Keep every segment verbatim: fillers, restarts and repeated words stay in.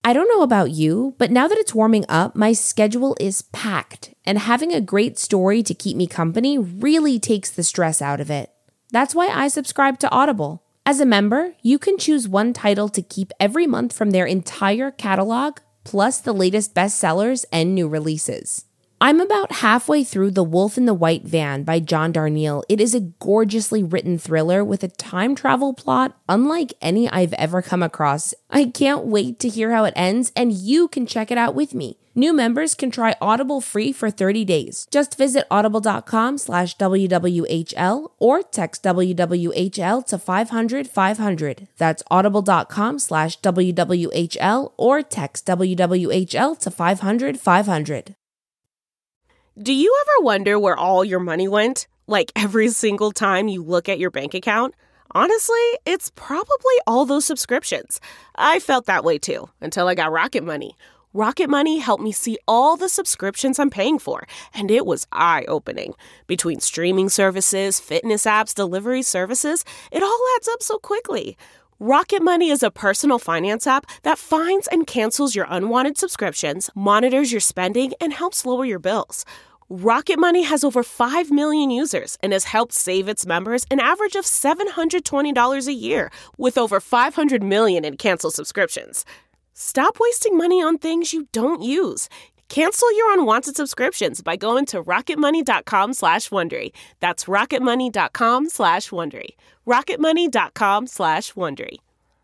I don't know about you, but now that it's warming up, my schedule is packed, and having a great story to keep me company really takes the stress out of it. That's why I subscribe to Audible. As a member, you can choose one title to keep every month from their entire catalog, plus the latest bestsellers and new releases. I'm about halfway through The Wolf in the White Van by John Darnielle. It is a gorgeously written thriller with a time travel plot unlike any I've ever come across. I can't wait to hear how it ends, and you can check it out with me. New members can try Audible free for thirty days. Just visit audible.com slash WWHL or text W W H L to five hundred five hundred. That's audible.com slash WWHL or text W W H L to five hundred five hundred. Do you ever wonder where all your money went? Like every single time you look at your bank account? Honestly, it's probably all those subscriptions. I felt that way too, until I got Rocket Money. Rocket Money helped me see all the subscriptions I'm paying for, and it was eye-opening. Between streaming services, fitness apps, delivery services, it all adds up so quickly. Rocket Money is a personal finance app that finds and cancels your unwanted subscriptions, monitors your spending, and helps lower your bills. Rocket Money has over five million users and has helped save its members an average of seven hundred twenty dollars a year, with over five hundred million in canceled subscriptions. Stop wasting money on things you don't use. Cancel your unwanted subscriptions by going to rocketmoney.com slash Wondery. That's rocketmoney.com slash Wondery. rocketmoney.com slash Wondery.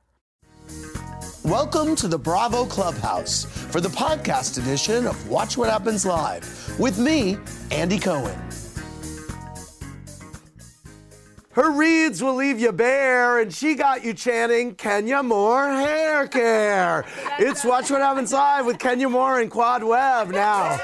Welcome to the Bravo Clubhouse for the podcast edition of Watch What Happens Live with me, Andy Cohen. Her reads will leave you bare, and she got you chanting Kenya Moore hair care. It's Watch What Happens Live with Kenya Moore and Quad Webb now.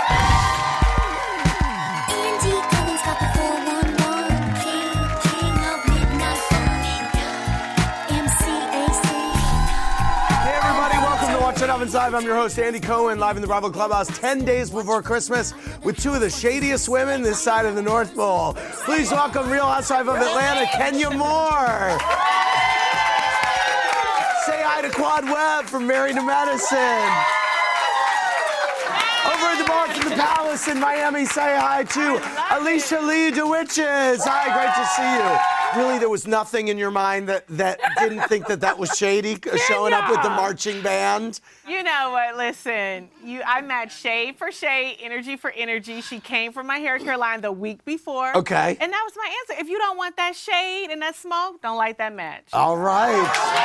Watch What Happens Live. I'm your host, Andy Cohen, live in the Bravo Clubhouse ten days before Christmas with two of the shadiest women this side of the North Pole. Please welcome Real Housewife of Atlanta, Kenya Moore. Say hi to Quad Webb from Married to Medicine. Over at the bar from the Palace in Miami, say hi to Alicia Lee DeWitches. Hi, great to see you. Really, there was nothing in your mind that, that didn't think that that was shady, showing up with the marching band? You know what, listen, you, I matched shade for shade, energy for energy. She came from my hair care line the week before. Okay. And that was my answer. If you don't want that shade and that smoke, don't light that match. All right.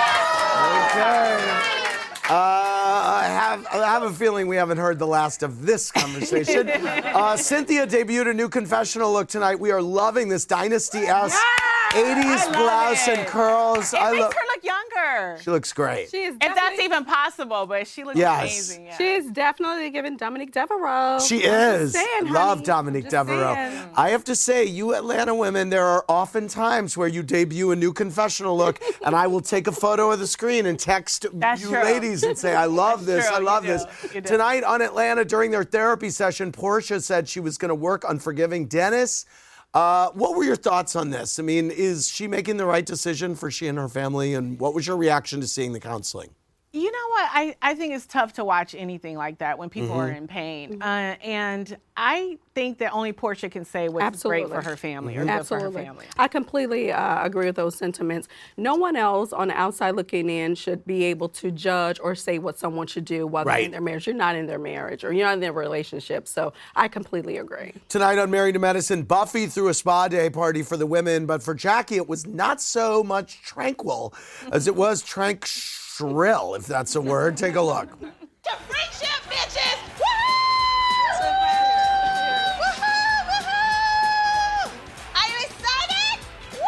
Okay. Uh, I have I have a feeling we haven't heard the last of this conversation. uh, Cynthia debuted a new confessional look tonight. We are loving this Dynasty-esque yes! eighties blouse it. and curls. It I makes lo- her look younger. She looks great. She is if that's even possible, but she looks yes. amazing. Yeah. She is definitely giving Dominique Devereaux. She I'm is. saying, Love honey. Dominique Just Devereaux. saying. I have to say, you Atlanta women, there are often times where you debut a new confessional look, and I will take a photo of the screen and text That's you true. ladies and say, I love this, True, I love you this. do. You do. Tonight on Atlanta, during their therapy session, Portia said she was going to work on forgiving Dennis. Uh, what were your thoughts on this? I mean, is she making the right decision for she and her family? And what was your reaction to seeing the counseling? You know what? I, I think it's tough to watch anything like that when people Mm-hmm. are in pain. Uh, and I think that only Portia can say what's Absolutely. great for her family or Mm-hmm. good for her Absolutely. family. I completely uh, agree with those sentiments. No one else on the outside looking in should be able to judge or say what someone should do while they're Right. in their marriage. You're not in their marriage or you're not in their relationship. So I completely agree. Tonight on Married to Medicine, Buffy threw a spa day party for the women, but for Jackie, it was not so much tranquil as it was trank shrill, if that's a word. Take a look. To friendship, bitches! Woohoo! Woohoo! Woohoo! Are you excited? Woo!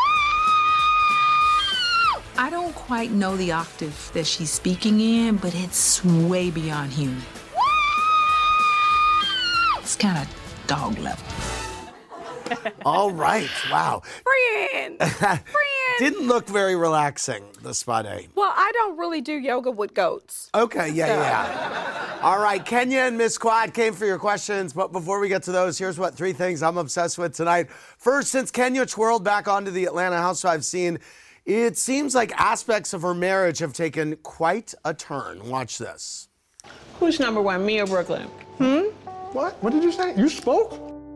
I don't quite know the octave that she's speaking in, but it's way beyond human. Woo! It's kind of dog level. All right. Wow. Friend! Friend! Didn't look very relaxing, the spa day. Well, I don't really do yoga with goats. Okay, yeah, yeah, yeah. All right, Kenya and Miss Quad came for your questions, but before we get to those, here's what three things I'm obsessed with tonight. First, since Kenya twirled back onto the Atlanta Housewives scene, It seems like aspects of her marriage have taken quite a turn. Watch this. Who's number one, me or Brooklyn? Hmm? What? What did you say? You spoke?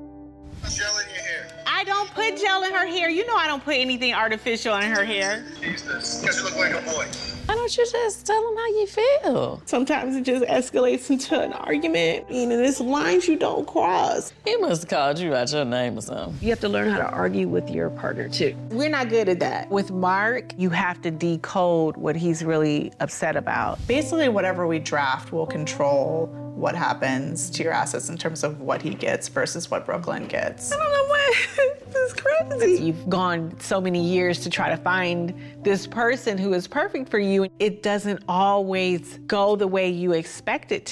Gel in your hair. I don't put gel in her hair. You know I don't put anything artificial in her hair. Jesus, because you look like a boy. Why don't you just tell them how you feel? Sometimes it just escalates into an argument. You know, there's lines you don't cross. He must have called you out your name or something. You have to learn how to argue with your partner, too. We're not good at that. With Mark, you have to decode what he's really upset about. Basically, whatever we draft will control what happens to your assets in terms of what he gets versus what Brooklyn gets. I don't know what. This is crazy. You've gone so many years to try to find this person who is perfect for you. It doesn't always go the way you expect it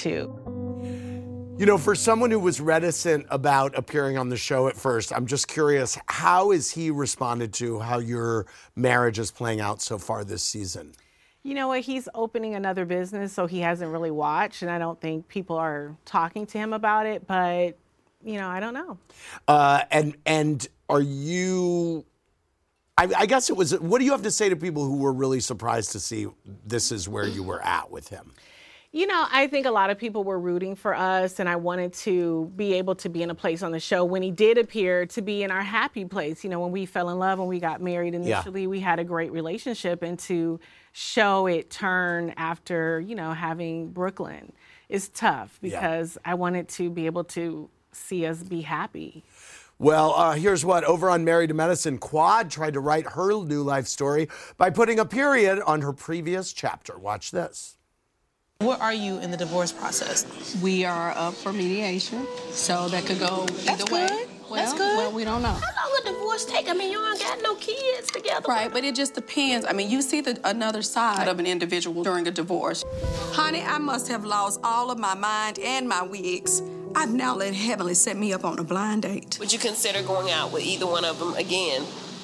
to. You know, for someone who was reticent about appearing on the show at first, I'm just curious, how has he responded to how your marriage is playing out so far this season? You know what? He's opening another business, so he hasn't really watched, and I don't think people are talking to him about it, but, you know, I don't know. Uh, and and are you, I, I guess it was, what do you have to say to people who were really surprised to see this is where you were at with him? You know, I think a lot of people were rooting for us, and I wanted to be able to be in a place on the show when he did appear to be in our happy place. You know, when we fell in love, when we got married initially, yeah. we had a great relationship, and to show it turn after, you know, having Brooklyn is tough because yeah. I wanted to be able to see us be happy. Well, uh, here's what. Over on Married to Medicine, Quad tried to write her new life story by putting a period on her previous chapter. Watch this. Where are you in the divorce process? We are up for mediation, so that could go either That's way. Good. Well, That's good. Well, we don't know. How long a divorce take? I mean, you ain't got no kids together. Right, but it just depends. I mean, you see the another side of an individual during a divorce. Honey, I must have lost all of my mind and my wigs. I've now let Heavenly set me up on a blind date. Would you consider going out with either one of them again?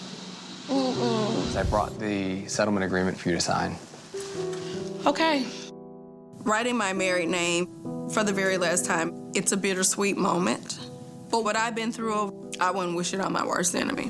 Mm-mm. I brought the settlement agreement for you to sign. Okay. Writing my married name for the very last time, it's a bittersweet moment. But what I've been through, I wouldn't wish it on my worst enemy.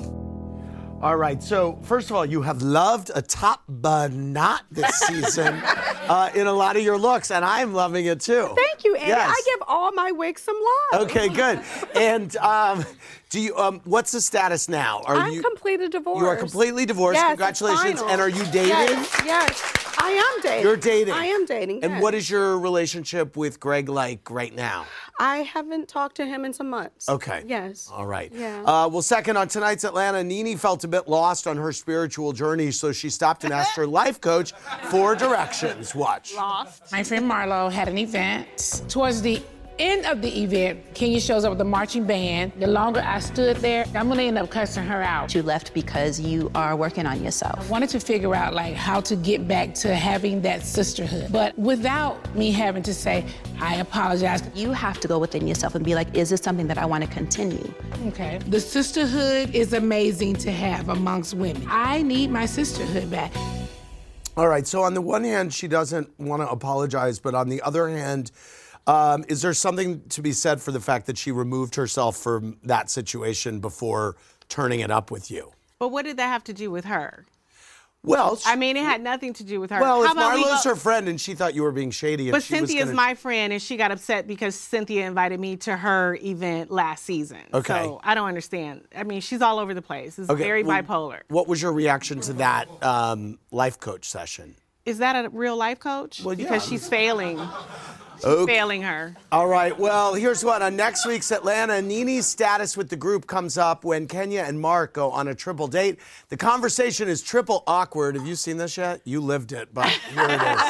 All right, so first of all, you have loved a top banana this season uh, in a lot of your looks, and I'm loving it too. Thank you, Andy. Yes. I give all my wigs some love. Okay, good. And um, do you? Um, what's the status now? Are I'm you completely divorced. You are completely divorced. Yes, Congratulations. final. And are you dating? Yes, yes, I am dating. You're dating. I am dating. And yes. what is your relationship with Greg like right now? I haven't talked to him in some months. Okay. Yes. All right. Yeah. Uh, well, second, on tonight's Atlanta, Nene felt a bit lost on her spiritual journey, so she stopped and asked her life coach for directions. Watch. Lost. My friend Marlo had an event. Towards the end of the event, Kenya shows up with the marching band. The longer I stood there, I'm gonna end up cussing her out. You left because you are working on yourself. I wanted to figure out like how to get back to having that sisterhood, but without me having to say, I apologize. You have to go within yourself and be like, is this something that I want to continue? Okay. The sisterhood is amazing to have amongst women. I need my sisterhood back. All right, so on the one hand, she doesn't want to apologize, but on the other hand, Um, is there something to be said for the fact that she removed herself from that situation before turning it up with you? But what did that have to do with her? Well, she, I mean, it had nothing to do with her. Well, How if about we Marlo's go- her friend and she thought you were being shady, and But she was Cynthia's gonna... my friend, and she got upset because Cynthia invited me to her event last season. Okay. So I don't understand. I mean, she's all over the place. It's Okay, very well, bipolar. What was your reaction to that um, life coach session? Is that a real life coach? Well, yeah. Because she's failing. She's Okay. failing her. All right, well, here's what. On next week's Atlanta, Nene's status with the group comes up when Kenya and Mark go on a triple date. The conversation is triple awkward. Have you seen this yet? You lived it, but here it is.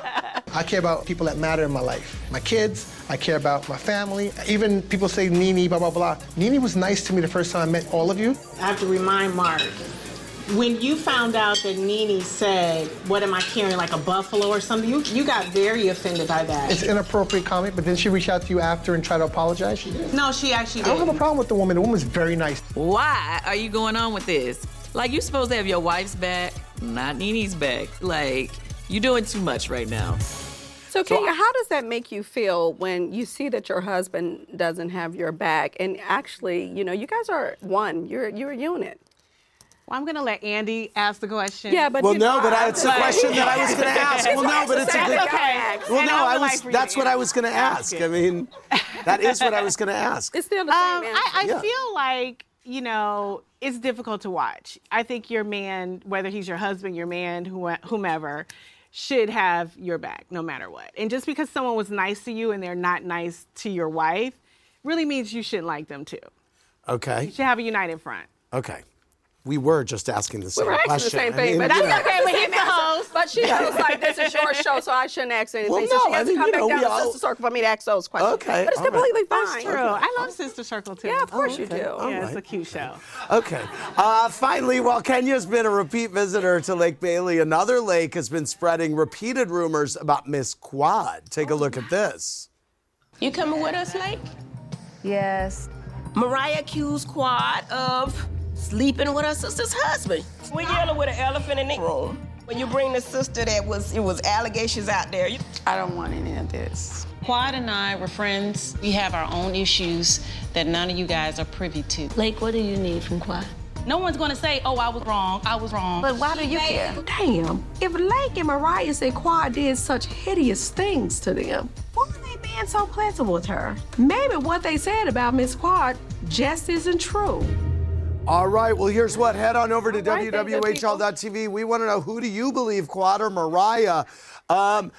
I care about people that matter in my life. My kids, I care about my family. Even people say Nene, blah, blah, blah. Nene was nice to me the first time I met all of you. I have to remind Mark, when you found out that Nene said, what am I carrying, like a buffalo or something, you, you got very offended by that. It's inappropriate comment, but then she reached out to you after and tried to apologize? She did. No, she actually I don't did. have a problem with the woman. The woman's very nice. Why are you going on with this? Like, you're supposed to have your wife's back, not Nene's back. Like, you're doing too much right now. So, Kenya, how does that make you feel when you see that your husband doesn't have your back? And actually, you know, you guys are one. You're you're a unit. Well, I'm going to let Andy ask the question. Yeah, but well, you no, know, but I, it's the but- question that I was going to ask. Well, no, but it's a good. okay. Well, And no, I would I like was. for you That's to what I answer. was going to Ask ask. it. I mean, that is what I was going to ask. It's still the Um, same I, I Yeah. feel like, you know, it's difficult to watch. I think your man, whether he's your husband, your man, who- whomever, should have your back no matter what. And just because someone was nice to you and they're not nice to your wife really means you shouldn't like them too. Okay. You should have a united front. Okay. We were just asking the We same were asking question. the same I thing, mean, but you that's know. okay. But he's the host. But she feels like this is your show, so I shouldn't ask anything. Well, so no, she has I mean, to come you back know, down we to all- Sister Circle for me to ask those questions. Okay, But it's all right. completely That's fine. true. I love Sister Circle too. Yeah, of course Oh, you okay. do. All yeah, right. it's a cute show. Okay. Uh, finally, while Kenya's been a repeat visitor to Lake Bailey, another lake has been spreading repeated rumors about Miss Quad. Take a look at this. You coming with us, Lake? Yes. Mariah accused Quad of sleeping with her sister's husband. We're dealing with an elephant in the room. When you bring the sister that was, it was allegations out there. You... I don't want any of this. Quad and I were friends. We have our own issues that none of you guys are privy to. Lake, what do you need from Quad? No one's gonna say, oh, I was wrong, I was wrong. But why do you care? Damn, if Lake and Mariah said Quad did such hideous things to them, why are they being so pleasant with her? Maybe what they said about Miss Quad just isn't true. All right, well, here's what. Head on over to right, W W H L dot T V. We want to know, who do you believe, Quad or Mariah? Um,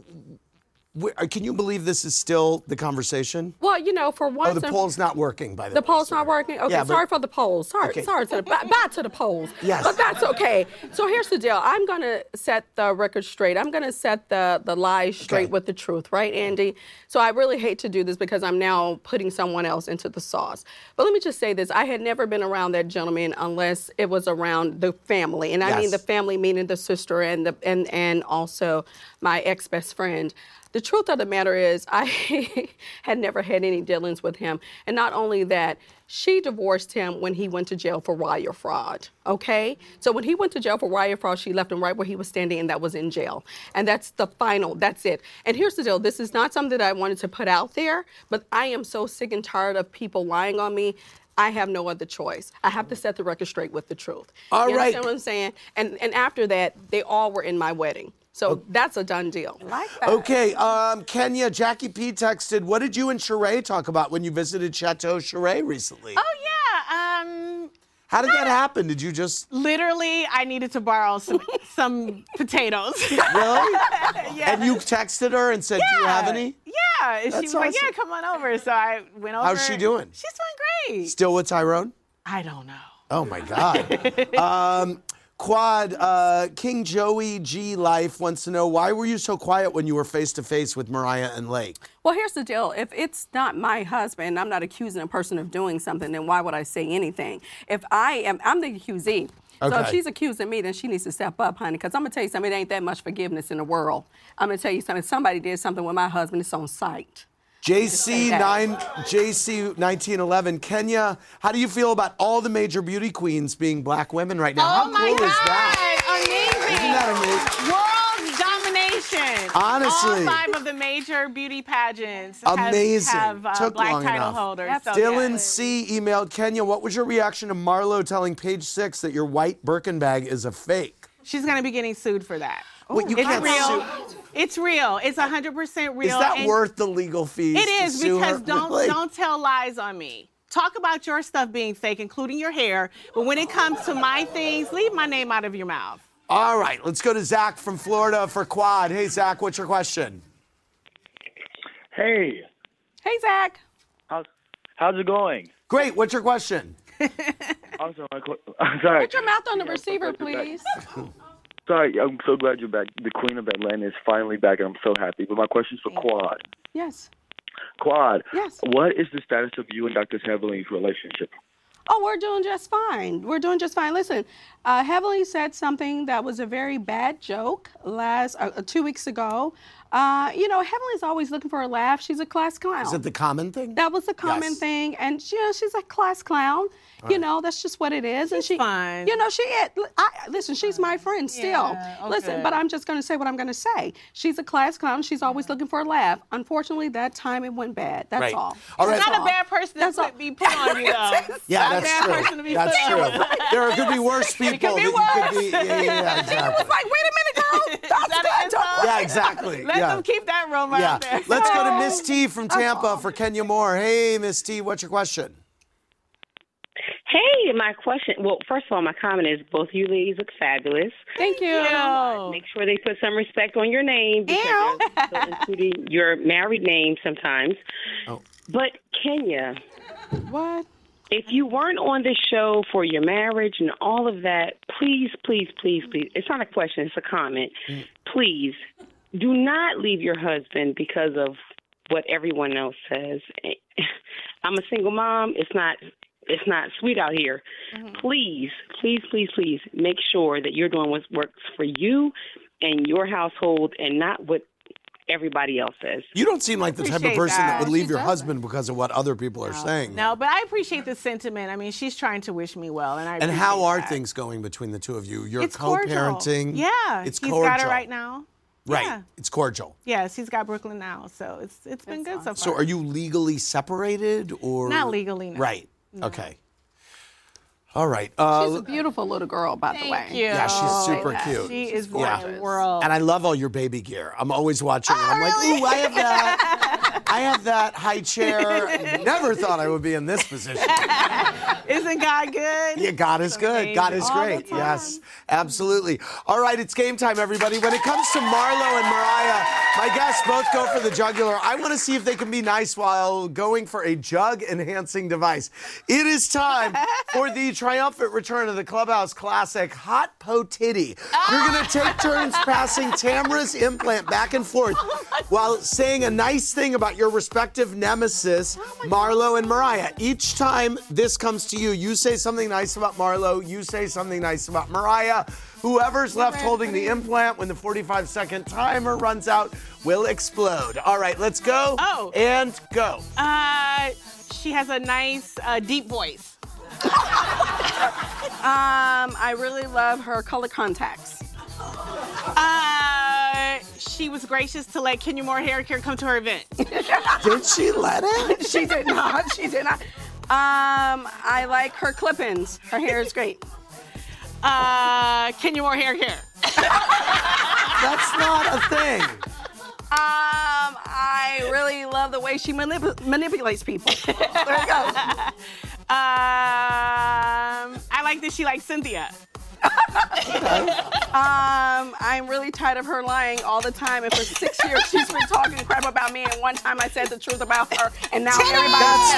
w- can you believe this is still the conversation? Well, you know, for once... Oh, the and- poll's not working, by the, The way. poll's not working? Okay, Yeah, but- sorry for the polls. Sorry, Okay. sorry to the, bye, bye to the polls. Yes. But that's okay. So here's the deal. I'm going to set the record straight. I'm going to set the, the lies straight Okay. with the truth, right, Andy? So I really hate to do this because I'm now putting someone else into the sauce. But let me just say this. I had never been around that gentleman unless it was around the family. And I mean Yes. the family meaning the sister and, the, and, and also my ex-best friend. The truth of the matter is, I had never had any dealings with him. And not only that, she divorced him when he went to jail for wire fraud, okay? So when he went to jail for wire fraud, she left him right where he was standing, and that was in jail. And that's the final, that's it. And here's the deal. This is not something that I wanted to put out there, but I am so sick and tired of people lying on me. I have no other choice. I have to set the record straight with the truth. All you right. understand what I'm saying? And, and after that, they all were in my wedding. So that's a done deal. Like that. Okay, um, Kenya, Jackie P texted, what did you and Sheree talk about when you visited Chateau Sheree recently? Oh, yeah. Um, How did that happen? Did you just... literally, I needed to borrow some some potatoes. Really? Yeah. And you texted her and said, do you have any? Yeah. And she That's was like, awesome. yeah, come on over. So I went over. How's she doing? She's doing great. Still with Tyrone? I don't know. Oh, my God. um, Quad, uh, King Joey G Life wants to know, why were you so quiet when you were face-to-face with Mariah and Lake? Well, here's the deal. If it's not my husband, I'm not accusing a person of doing something, then why would I say anything? If I am, I'm the accusee. So if Okay. she's accusing me, then she needs to step up, honey, because I'm going to tell you something, it ain't that much forgiveness in the world. I'm going to tell you something, if somebody did something with my husband, it's on sight. J C nine J C nineteen eleven, Kenya, how do you feel about all the major beauty queens being black women right now? Oh how my cool God. is that? Amazing. Isn't that World domination. Honestly. All five of the major beauty pageants Amazing. have, have uh, Took black long title enough. holders. So, Dylan yeah. C emailed Kenya, what was your reaction to Marlo telling Page Six that your white Birkin bag is a fake? She's going to be getting sued for that. Wait, you it's can't real. sue- It's real. It's one hundred percent real. Is that and worth the legal fees? It to is, sue because her? don't Really? don't tell lies on me. Talk about your stuff being fake, including your hair. But when it comes to my things, leave my name out of your mouth. All right, let's go to Zach from Florida for Quad. Hey, Zach, what's your question? Hey, Hey, Zach. how's, how's it going? Great, what's your question? Also, my qu- I'm sorry. Put your mouth on the receiver, please. Sorry, I'm so glad you're back. The Queen of Atlanta is finally back, and I'm so happy. But my question's for Quad. Yes. Quad, Yes. what is the status of you and Doctor Heavenly's relationship? Oh, we're doing just fine. We're doing just fine. Listen, uh, Heavenly said something that was a very bad joke last uh, two weeks ago Uh, you know, Heavenly's always looking for a laugh. She's a class clown. Is it the common thing? That was a common Yes. thing, and you know, she's a class clown. All You right. know, that's just what it is. She's and she, fine. You know, she. I, listen, she's my friend still. Yeah, okay. Listen, but I'm just going to say what I'm going to say. She's a class clown. She's always looking for a laugh. Unfortunately, that time it went bad. That's Right. all. All right. It's not all. a bad person to That's put, all. be put on you, though. Yeah, Not a that's bad true. person to be That's put true. on. There could be worse people. It could be that worse. You could be, yeah, yeah, yeah, It exactly. was like, wait a minute, girl. That's that good. an insult? Yeah, exactly. Let yeah. them keep that rumor Yeah. out there. Let's go to Miss T from Tampa for Kenya Moore. Hey, Miss T, what's your question? Hey, my question. Well, first of all, my comment is both you ladies look fabulous. Thank you. Make sure they put some respect on your name because they're still including your married name sometimes. Oh. But Kenya, what? If you weren't on this show for your marriage and all of that, please, please, please, please. It's not a question; it's a comment. Mm. Please, do not leave your husband because of what everyone else says. I'm a single mom. It's not. It's not sweet out here. Mm-hmm. Please, please, please, please make sure that you're doing what works for you and your household and not what everybody else says. You don't seem like the type of Appreciate person that, that. would leave She your doesn't. husband because of what other people are saying. No, but I appreciate the sentiment. I mean, she's trying to wish me well, and I. And how appreciate are that. things going between the two of you? You're It's cordial. co-parenting. Yeah, It's he's cordial. got her right now. Right. Yeah. It's cordial. Yes, he's got Brooklyn now, so it's it's been good so far. So are you legally separated or? Not legally, no. Right. Okay. All right. Uh, She's a beautiful little girl, by the way. you. Yeah, she's super cute. She is Yeah. my world. And I love all your baby gear. I'm always watching and I'm like, ooh, I have that. I have that high chair. Never thought I would be in this position. Isn't God good? Yeah, God is good. God is All the great. Yes, absolutely. All right, it's game time, everybody. When it comes to Marlo and Mariah, my guests both go for the jugular. I want to see if they can be nice while going for a jug-enhancing device. It is time for the triumphant return of the Clubhouse classic, Hot Po Titty. You're going to take turns passing Tamra's implant back and forth while saying a nice thing about your respective nemesis, Marlo and Mariah. Each time this comes to you, you say something nice about Marlo, you say something nice about Mariah. Whoever's left holding the implant when the forty-five second timer runs out will explode. All right, let's go. Oh. And go. Uh, she has a nice, uh, deep voice. Um, I really love her color contacts. Uh, she was gracious to let Kenya Moore Hair Care come to her event. Did she let it? She did not. She did not. Um, I like her clip-ins. Her hair is great. Uh, Kenya Moore Hair Care. That's not a thing. Um, I really love the way she manip- manipulates people. There you go. Um, I like that she likes Cynthia. Um, I'm really tired of her lying all the time. And for six years, she's been talking crap about me. And one time I said the truth about her. And now everybody. That's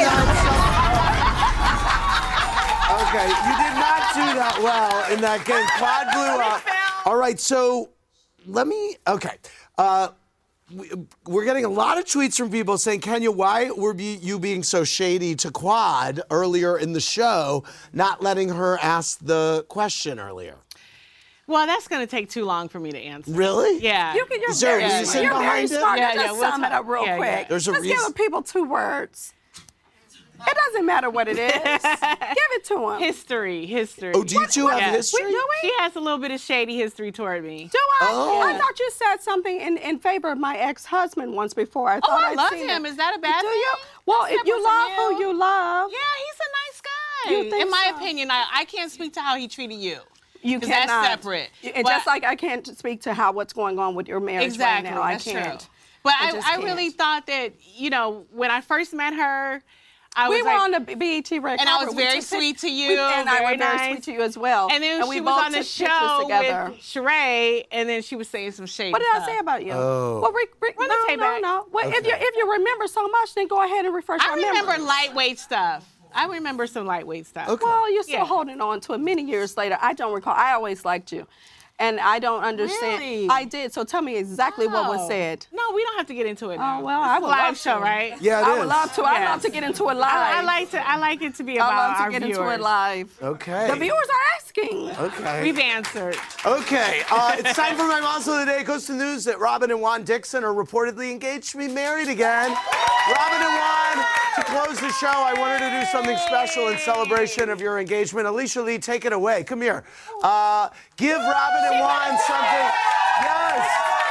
not Okay, you did not do that well in that game. Quad blew up. All right, so let me, okay. Uh, we, we're getting a lot of tweets from people saying, Kenya, why were be, you being so shady to Quad earlier in the show, not letting her ask the question earlier? Well, that's going to take too long for me to answer. Really? Yeah. You can, you're Is there a very, reason you're very behind it? smart. Yeah, Let's yeah, just we'll sum it talk- up real yeah, quick. yeah. There's a Let's reason- give the people two words. It doesn't matter what it is. Give it to them. History, history. Oh, do you two have history? We, do we? She has a little bit of shady history toward me. Do I? Oh. I thought you said something in, in favor of my ex-husband once before. I Oh, thought I I'd love seen him. it. Is that a bad Do thing? you? Well, if you Separate love from who you love, Yeah, he's a nice guy. You think In my so? opinion, I, I can't speak to how he treated you. you 'Cause cannot. that's separate. And But- just like I can't speak to how what's going on with your marriage Exactly, right now, that's I can't. true. But I I, just I can't. really thought that, you know, when I first met her, I we was were like, on the B E T red and I carpet. was We very took pic- sweet to you, we- and I very was very nice. sweet to you as well. And then we she was both on the took pictures show together. with Sheree, and then she was saying some shady What did I stuff. say about you? Oh. Well, Rick, Rick, Run no, the tape no, back. no. Well, if Okay. you if you remember so much, then go ahead and refresh I our remember memory. lightweight stuff. I remember some lightweight stuff. Okay. Well, you're still Yeah. holding on to it many years later. I don't recall. I always liked you. And I don't understand. Really? I did. So tell me exactly what was Oh. said. No, we don't have to get into it now. Oh, well, It's I a would live love show, to. right? Yeah, it I is. would love to. I Yes. love to get into it live. I, I like to. I like it to be about I love to our get viewers. into it live. Okay. The viewers are asking. Okay. We've answered. Okay, uh, it's time for my Monster of the Day. It goes to news that Robin and Juan Dixon are reportedly engaged to be married again. Robin and Juan, to close the show, I wanted to do something special in celebration of your engagement. Alicia Lee, take it away. Come here. Uh, give Robin and Juan something. Yes.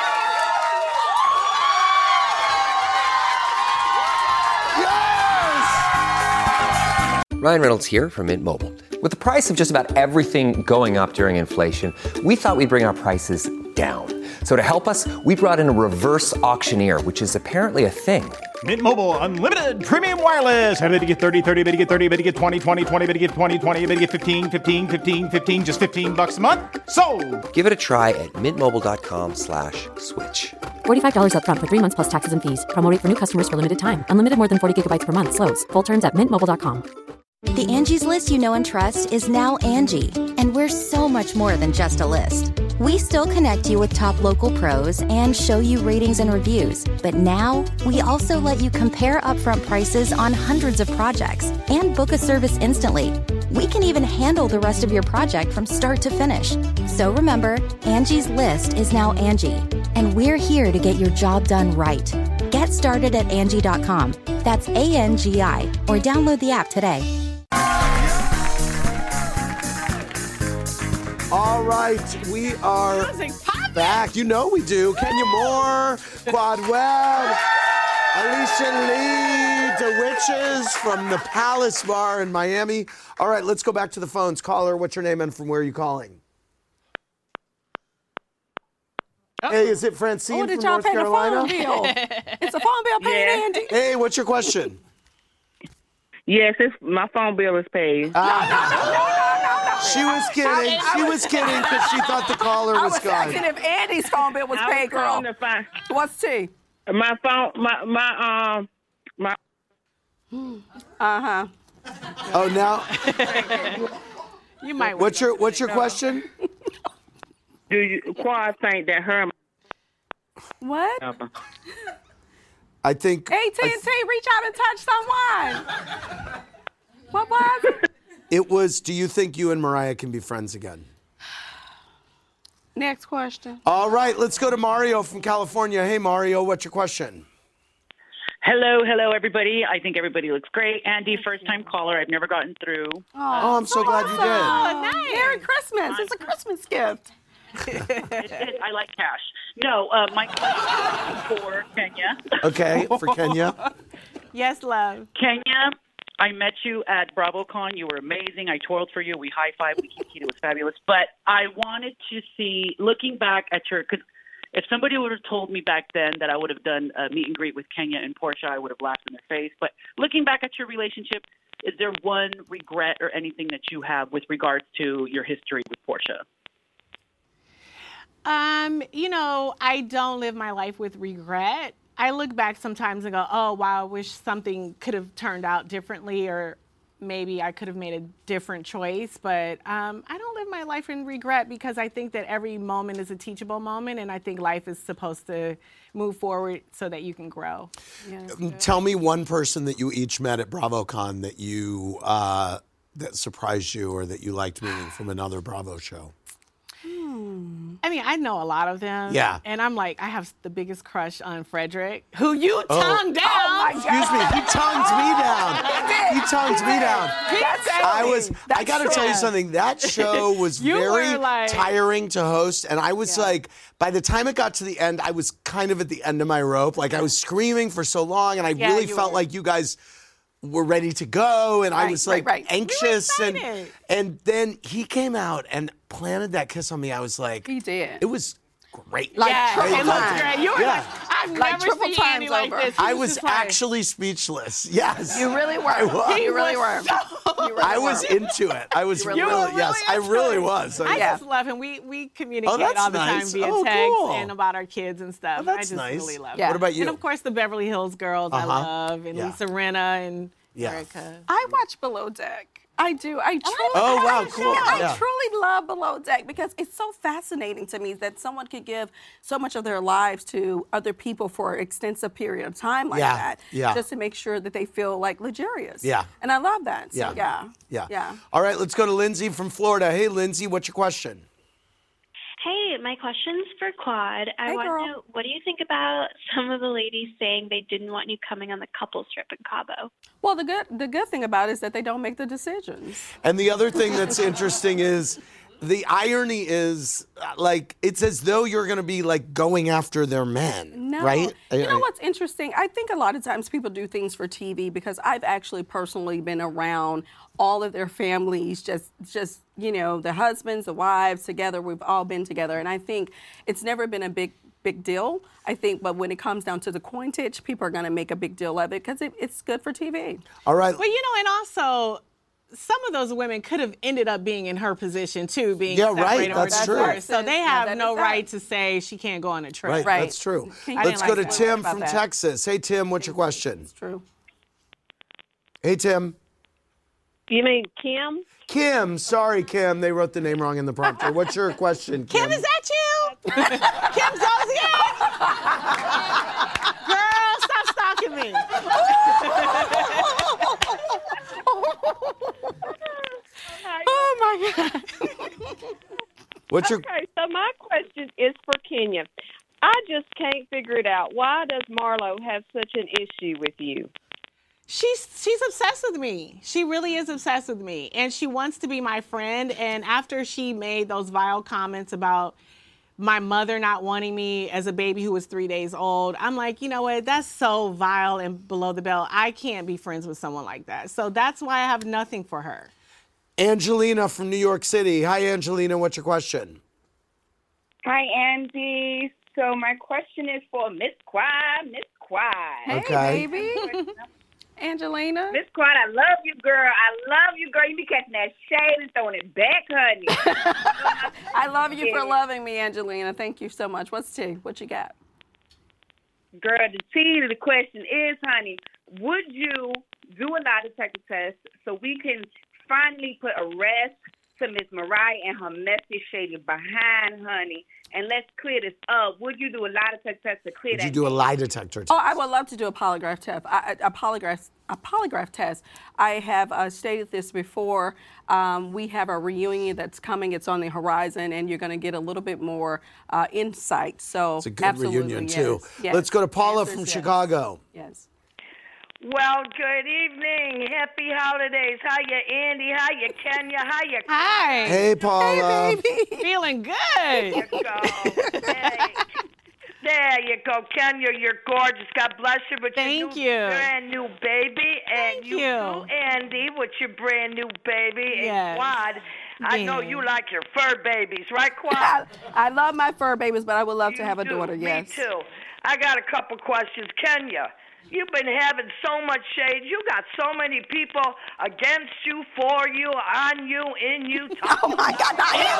Yes! Ryan Reynolds here from Mint Mobile. With the price of just about everything going up during inflation, we thought we'd bring our prices down. So to help us, we brought in a reverse auctioneer, which is apparently a thing. Mint Mobile Unlimited Premium Wireless. How to get thirty, thirty, how to get thirty, how to get twenty, twenty, twenty, how to get twenty, twenty, how to get fifteen, fifteen, fifteen, fifteen, just fifteen bucks a month? Sold! Give it a try at mintmobile.com slash switch. forty-five dollars up front for three months plus taxes and fees. Promo rate for new customers for limited time. Unlimited more than forty gigabytes per month. Slows full terms at mint mobile dot com. The Angie's List you know and trust is now Angie, and we're so much more than just a list. We still connect you with top local pros and show you ratings and reviews, but now we also let you compare upfront prices on hundreds of projects and book a service instantly. We can even handle the rest of your project from start to finish. So remember, Angie's List is now Angie, and we're here to get your job done right. Get started at Angie dot com. That's A N G I, or download the app today. All right, we are back. You know we do. Kenya Moore, Quad Webb, Alicia Lee, the Witches from the Palace Bar in Miami. All right, let's go back to the phones. Caller, what's your name and from where are you calling? Oh. Hey, is it Francine Oh, did from y'all North pay Carolina? the phone bill? It's a phone bill paid, Yeah. Andy. Hey, what's your question? Yes, it's, my phone bill is paid. She was kidding. She was kidding because she thought the caller I was was gone. asking if Andy's phone bill was I paid, was girl. calling to find- What's T? My phone, my my um, my. Uh huh. Oh, now. You might. What's your What's your question? Do you Quad think that her? What? I think. A T and T, reach out and touch someone. What was it? It was, do you think you and Mariah can be friends again? Next question. All right, let's go to Mario from California. Hey, Mario, what's your question? Hello, hello, everybody. I think everybody looks great. Andy, first-time caller. I've never gotten through. Oh, I'm so glad you did. Oh, nice. Merry Christmas. It's a Christmas gift. It is. I like cash. No, uh, my question is for Kenya. Okay, for Kenya. Yes, love. Kenya, I met you at BravoCon. You were amazing. I twirled for you. We high-fived. We kiki. It was fabulous. But I wanted to see, looking back at your, because if somebody would have told me back then that I would have done a meet and greet with Kenya and Portia, I would have laughed in their face. But looking back at your relationship, is there one regret or anything that you have with regards to your history with Portia? Um, you know, I don't live my life with regret. I look back sometimes and go, oh, wow, I wish something could have turned out differently, or maybe I could have made a different choice. But um, I don't live my life in regret, because I think that every moment is a teachable moment, and I think life is supposed to move forward so that you can grow. Yeah, Tell me one person that you each met at BravoCon that you uh, that surprised you or that you liked meeting from another Bravo show. I mean, I know a lot of them. Yeah. And I'm like, I have the biggest crush on Frederick, who you Oh. tongued down. Oh, my Excuse me, he tongued me down. He tongued me down. That's I was. I That's got to tell you true. something. That show was You very were like- tiring to host, and I was like, by the time it got to the end, I was kind of at the end of my rope. Like I was screaming for so long, and I Yeah, really you felt were. like you guys were ready to go, and I Right, was right, like right. We were anxious, and excited. and then he came out and planted that kiss on me. I was like, he did. It was great. Like yeah, triple it was time. great. You were Yeah. like, I've Like never triple seen times Andy like over. this. He I was just like- actually speechless. Yes. You really were. I was. You really were. You really I was were. into it. I was You really, really were. yes, I really was. I yeah. just love him. We we communicate that's all the nice. time via Oh, text cool. and about our kids and stuff. Oh, that's I just nice. really love Yeah. him. What about you? And of course the Beverly Hills girls I Uh-huh. love, and Yeah. Lisa Rinna and Yeah. Erica. I watched Below Deck. I do. I truly. Oh, I- wow, cool. I Yeah. truly love Below Deck because it's so fascinating to me that someone could give so much of their lives to other people for an extensive period of time like Yeah, that, yeah. just to make sure that they feel like luxurious. Yeah. And I love that. So, Yeah. yeah. Yeah. Yeah. All right, let's go to Lindsay from Florida. Hey, Lindsay, what's your question? Hey, my question's for Quad. I Hey, want girl. to know, what do you think about some of the ladies saying they didn't want you coming on the couples trip in Cabo? Well, the good the good thing about it is that they don't make the decisions. And the other thing that's interesting is the irony is uh, like it's as though you're going to be like going after their men, No. right? You know what's interesting? I think a lot of times people do things for T V because I've actually personally been around all of their families, just, just you know, the husbands, the wives together. We've all been together. And I think it's never been a big, big deal. I think, but when it comes down to the coinage, people are going to make a big deal of it because it, it's good for T V. All right. Well, you know, and also, some of those women could have ended up being in her position too, being Yeah, right, separated or that's true. divorced. So they Yeah, have that no is that. right to say she can't go on a trip. Right, that's true. I Let's didn't go like to that. Tim About from that. Texas. Hey, Tim, what's your question? It's true. Hey, Tim. You mean Kim? Kim, sorry, Kim. They wrote the name wrong in the prompter. What's your question, Kim? Kim, is that you? Kim Dozier? Girl, stop stalking me. Oh my God. What's your Okay, so my question is for Kenya. I just can't figure it out. Why does Marlo have such an issue with you? She's she's obsessed with me. She really is obsessed with me. And she wants to be my friend. And after she made those vile comments about my mother not wanting me as a baby who was three days old, I'm like, you know what? That's so vile and below the belt. I can't be friends with someone like that. So that's why I have nothing for her. Angelina from New York City. Hi, Angelina. What's your question? Hi, Andy. So my question is for Miss Quad. Miss Quad. Hey, Okay. baby. Angelina. Miss Quad, I love you, girl. I love you, girl. You be catching that shade and throwing it back, honey. I love you for loving me, Angelina. Thank you so much. What's T? What you got? Girl, the T to the question is, honey, would you do a lie detector test so we can finally put a rest to Miss Mariah and her messy, shady behind, honey, and let's clear this up. Would you do a lie detector test to clear Would that? you do a lie detector test? Oh, I would love to do a polygraph test. I, a polygraph, a polygraph test. I have uh, stated this before. Um, we have a reunion that's coming. It's on the horizon, and you're going to get a little bit more uh, insight. So It's a good absolutely, reunion, yes. too. Yes. Let's go to Paula Answer from is yes. Chicago. Yes. Well, good evening. Happy holidays. How you, Andy? How you, Kenya? How you? Hi. Hey, Paula. Feeling good. There you go. Hey. There you go, Kenya. You're gorgeous. God bless you with Thank your new, you. brand new baby, and Thank you, you. too, Andy, with your brand new baby. Yes. And Quad, I know Yeah. you like your fur babies, right, Quad? I, I love my fur babies, but I would love to You have a do. daughter. Me Yes. too. I got a couple questions, Kenya. You've been having so much shade. You got so many people against you, for you, on you, in you. Oh my God! Not hit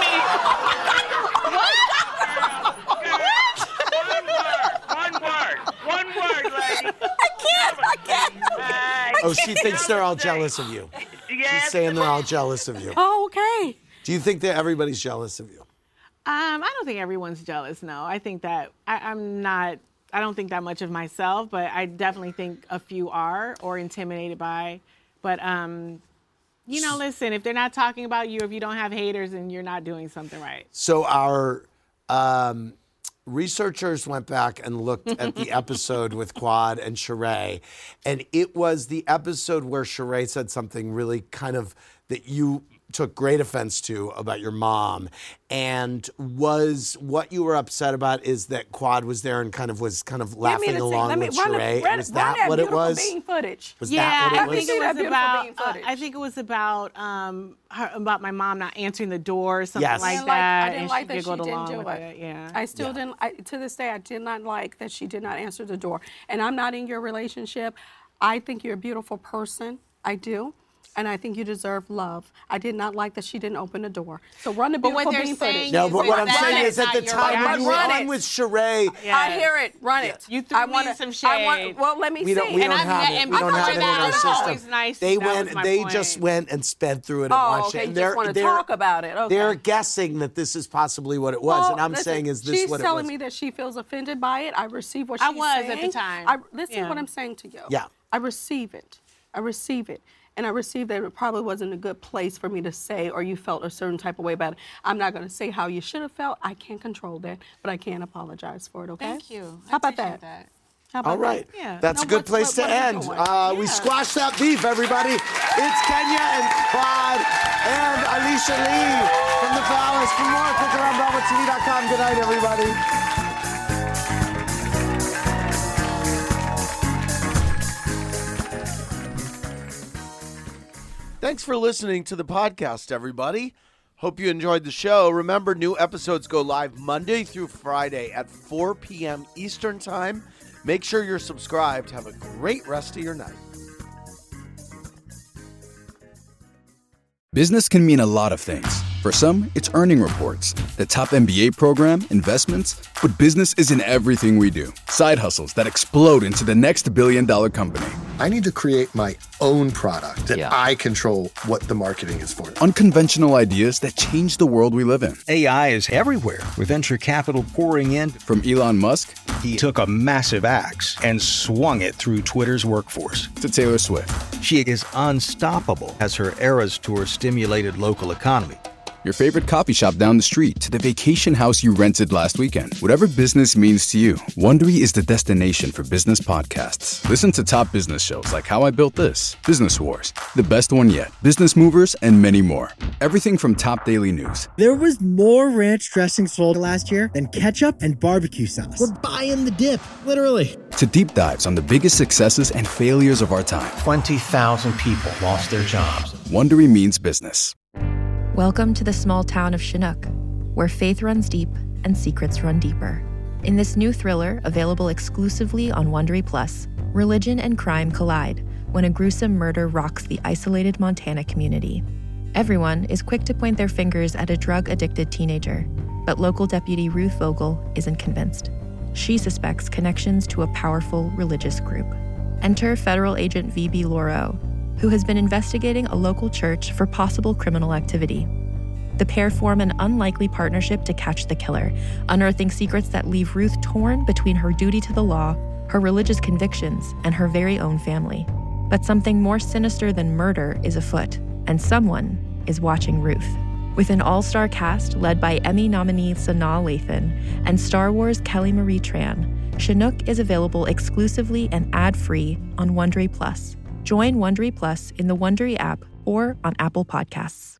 One word. One word, lady. I can't. I can't. Oh, she thinks they're all jealous of you. Yes. She's saying they're all jealous of you. Oh, okay. Do you think that everybody's jealous of you? Um, I don't think everyone's jealous, no. I think that I, I'm not, I don't think that much of myself, but I definitely think a few are or intimidated by. But, um, you know, listen, if they're not talking about you, if you don't have haters, then you're not doing something right. So our um, researchers went back and looked at the episode with Quad and Sheree, and it was the episode where Sheree said something really kind of that you took great offense to about your mom. And was what you were upset about is that Quad was there and kind of was kind of laughing along with Sheree? Run, was run that, that what it beautiful was? bean footage. Was yeah, that what I it was? think it That was beautiful about. bean Uh, footage. I think it was about um, her, about my mom not answering the door, or something Yes. like I didn't like, that. I didn't and like she that she giggled didn't along do with it. it. Yeah. I still Yeah. didn't. I, to this day, I did not like that she did not answer the door. And I'm not in your relationship. I think you're a beautiful person. I do. And I think you deserve love. I did not like that she didn't open the door. So run the But what beautiful they're bean saying footage. No, is but what I'm that saying is is at not the your time right. when you were Run on it. with Sheree, I hear it. Run it. You threw I me wanna, some I want, shade. well, let me we see. don't, we And don't I've have met- it. and We don't before have it in that, our it's system. always nice. They That was went. my They point. just went and sped through it and Oh, watched okay, it. you And just they're, wanna they're- talk about it. Okay. They're guessing that this is possibly what it was, Well, and I'm listen, saying, is this she's what it telling was? me that she feels offended by it. I receive what I she's was saying. at the time. I, listen Yeah. to what I'm saying to you. Yeah. I receive it. I receive it. And I received that it probably wasn't a good place for me to say, or you felt a certain type of way about it. I'm not going to say how you should have felt. I can't control that, but I can apologize for it, okay? Thank you. How about appreciate that? How about All right. that? Yeah. That's No, a good what's- place what- to what are we end. doing? Uh, We Yeah. squashed that beef, everybody. It's Kenya and Quad and Alicia Lee from the Palace. For more, click around Bravo T V dot com. Good night, everybody. Thanks for listening to the podcast, everybody. Hope you enjoyed the show. Remember, new episodes go live Monday through Friday at four p.m. Eastern Time. Make sure you're subscribed. Have a great rest of your night. Business can mean a lot of things. For some, it's earning reports, the top M B A program, investments, but business isn't everything we do. Side hustles that explode into the next billion dollar company. I need to create my own product that I control what the marketing is for. Unconventional ideas that change the world we live in. A I is everywhere, with venture capital pouring in. From Elon Musk, he took a massive axe and swung it through Twitter's workforce. To Taylor Swift. She is unstoppable as her Eras Tour stimulated local economy. Your favorite coffee shop down the street to the vacation house you rented last weekend. Whatever business means to you, Wondery is the destination for business podcasts. Listen to top business shows like How I Built This, Business Wars, The Best One Yet, Business Movers, and many more. Everything from top daily news. There was more ranch dressing sold last year than ketchup and barbecue sauce. We're buying the dip, literally. To deep dives on the biggest successes and failures of our time. twenty thousand people lost their jobs. Wondery means business. Welcome to the small town of Chinook, where faith runs deep and secrets run deeper. In this new thriller, available exclusively on Wondery Plus, religion and crime collide when a gruesome murder rocks the isolated Montana community. Everyone is quick to point their fingers at a drug-addicted teenager, but local deputy Ruth Vogel isn't convinced. She suspects connections to a powerful religious group. Enter federal agent V B Lauro, who has been investigating a local church for possible criminal activity. The pair form an unlikely partnership to catch the killer, unearthing secrets that leave Ruth torn between her duty to the law, her religious convictions, and her very own family. But something more sinister than murder is afoot, and someone is watching Ruth. With an all-star cast led by Emmy nominee Sanaa Lathan and Star Wars Kelly Marie Tran, Chinook is available exclusively and ad-free on Wondery Plus. Join Wondery Plus in the Wondery app or on Apple Podcasts.